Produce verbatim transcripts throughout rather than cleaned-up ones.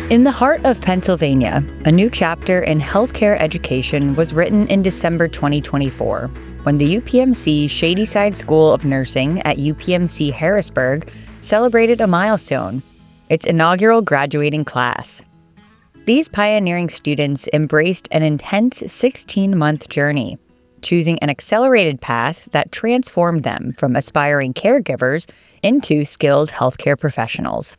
In the heart of Pennsylvania, a new chapter in healthcare education was written in December twenty twenty-four, when the U P M C Shadyside School of Nursing at U P M C Harrisburg celebrated a milestone, its inaugural graduating class. These pioneering students embraced an intense sixteen-month journey, choosing an accelerated path that transformed them from aspiring caregivers into skilled healthcare professionals.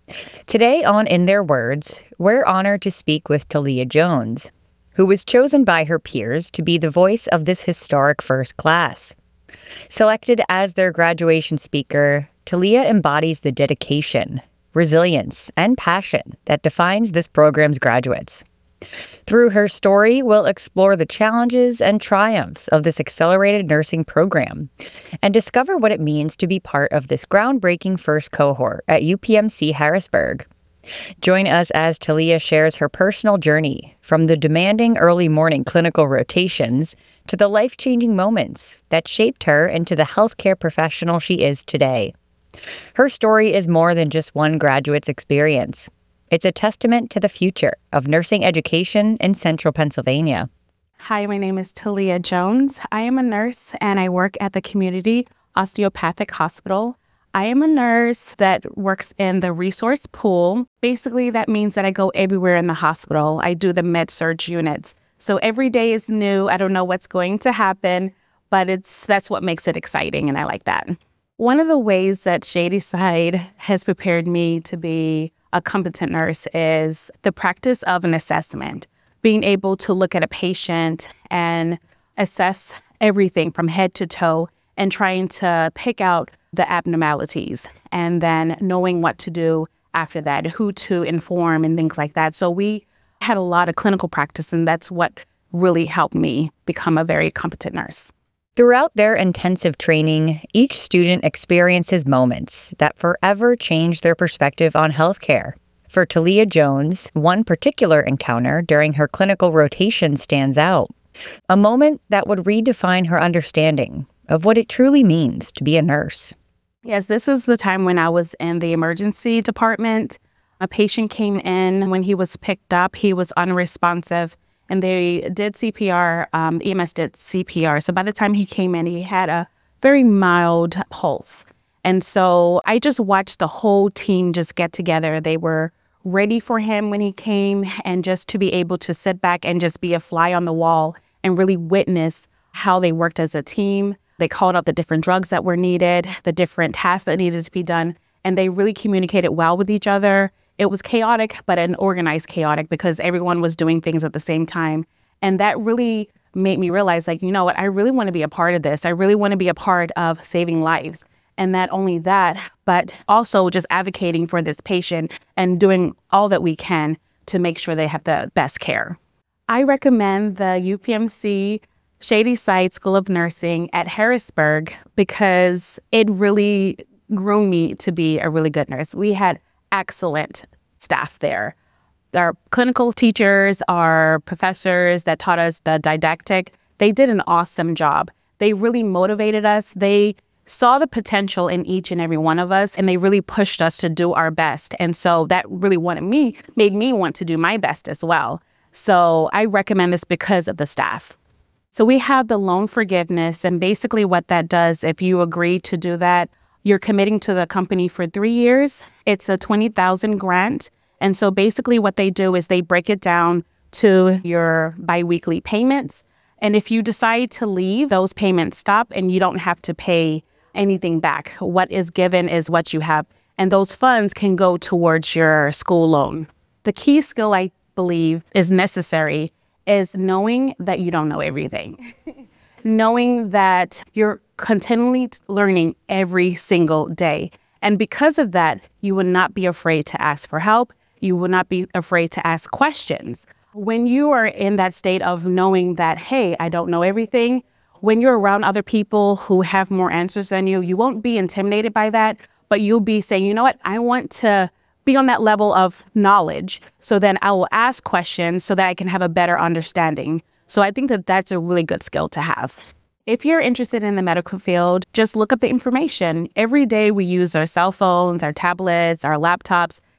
Today on In Their Words, we're honored to speak with Talia Jones, who was chosen by her peers to be the voice of this historic first class. Selected as their graduation speaker, Talia embodies the dedication, resilience, and passion that defines this program's graduates. Through her story, we'll explore the challenges and triumphs of this accelerated nursing program and discover what it means to be part of this groundbreaking first cohort at U P M C Harrisburg. Join us as Talia shares her personal journey from the demanding early morning clinical rotations to the life-changing moments that shaped her into the healthcare professional she is today. Her story is more than just one graduate's experience. It's a testament to the future of nursing education in central Pennsylvania. Hi, my name is Talia Jones. I am a nurse and I work at the Community Osteopathic Hospital. I am a nurse that works in the resource pool. Basically, that means that I go everywhere in the hospital. I do the med-surg units. So every day is new. I don't know what's going to happen, but it's that's what makes it exciting, and I like that. One of the ways that Shadyside has prepared me to be a competent nurse is the practice of an assessment, being able to look at a patient and assess everything from head to toe and trying to pick out the abnormalities and then knowing what to do after that, who to inform and things like that. So we had a lot of clinical practice, and that's what really helped me become a very competent nurse. Throughout their intensive training, each student experiences moments that forever change their perspective on healthcare. For Talia Jones, one particular encounter during her clinical rotation stands out, a moment that would redefine her understanding of what it truly means to be a nurse. Yes, this is the time when I was in the emergency department. A patient came in. When he was picked up, he was unresponsive. And they did C P R, um, E M S did C P R. So by the time he came in, he had a very mild pulse. And so I just watched the whole team just get together. They were ready for him when he came, and just to be able to sit back and just be a fly on the wall and really witness how they worked as a team. They called out the different drugs that were needed, the different tasks that needed to be done, and they really communicated well with each other. It was chaotic, but an organized chaotic because everyone was doing things at the same time. And that really made me realize, like, you know what, I really want to be a part of this. I really want to be a part of saving lives. And not only that, but also just advocating for this patient and doing all that we can to make sure they have the best care. I recommend the U P M C Shadyside School of Nursing at Harrisburg because it really grew me to be a really good nurse. We had excellent staff there. Our clinical teachers, our professors that taught us the didactic, they did an awesome job. They really motivated us. They saw the potential in each and every one of us, and they really pushed us to do our best. And so that really wanted me, made me want to do my best as well. So I recommend this because of the staff. So we have the loan forgiveness, and basically what that does, if you agree to do that, you're committing to the company for three years. It's a twenty thousand dollars grant. And so basically what they do is they break it down to your biweekly payments. And if you decide to leave, those payments stop and you don't have to pay anything back. What is given is what you have. And those funds can go towards your school loan. The key skill I believe is necessary is knowing that you don't know everything. Knowing that you're continually learning every single day. And because of that, you will not be afraid to ask for help. You will not be afraid to ask questions. When you are in that state of knowing that, hey, I don't know everything, when you're around other people who have more answers than you, you won't be intimidated by that, but you'll be saying, you know what, I want to be on that level of knowledge. So then I will ask questions so that I can have a better understanding. So I think that that's a really good skill to have. If you're interested in the medical field, just look up the information. Every day we use our cell phones, our tablets, our laptops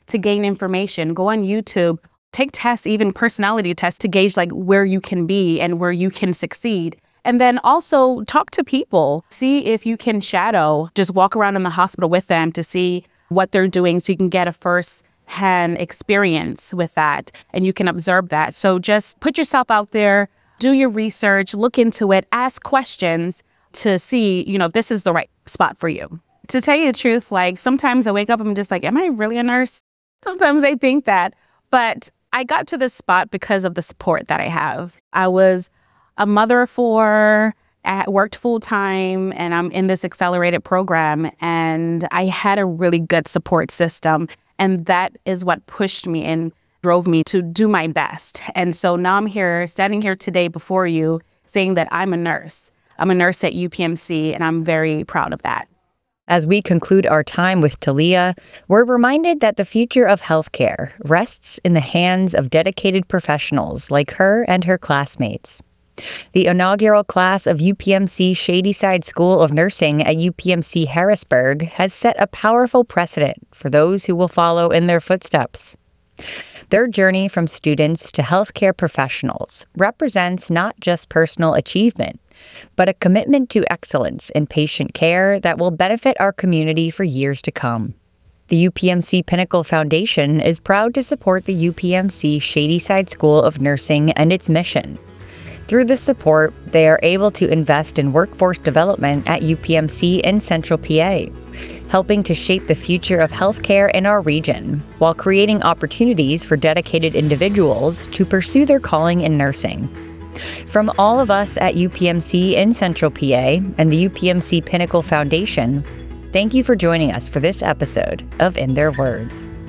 to gain information. Go on YouTube, take tests, even personality tests to gauge like where you can be and where you can succeed. And then also talk to people, see if you can shadow, just walk around in the hospital with them to see what they're doing so you can get a first-hand experience with that and you can observe that. So just put yourself out there, do your research, look into it, ask questions to see, you know, this is the right spot for you. To tell you the truth, like sometimes I wake up and I'm just like, am I really a nurse? Sometimes I think that, but I got to this spot because of the support that I have. I was a mother of four, I worked full time, and I'm in this accelerated program, and I had a really good support system. And that is what pushed me and drove me to do my best. And so now I'm here, standing here today before you, saying that I'm a nurse. I'm a nurse at U P M C, and I'm very proud of that. As we conclude our time with Talia, we're reminded that the future of healthcare rests in the hands of dedicated professionals like her and her classmates. The inaugural class of U P M C Shadyside School of Nursing at U P M C Harrisburg has set a powerful precedent for those who will follow in their footsteps. Their journey from students to healthcare professionals represents not just personal achievement, but a commitment to excellence in patient care that will benefit our community for years to come. The U P M C Pinnacle Foundation is proud to support the U P M C Shadyside School of Nursing and its mission. Through this support, they are able to invest in workforce development at U P M C in Central P A, helping to shape the future of healthcare in our region, while creating opportunities for dedicated individuals to pursue their calling in nursing. From all of us at U P M C in Central P A and the U P M C Pinnacle Foundation, thank you for joining us for this episode of In Their Words.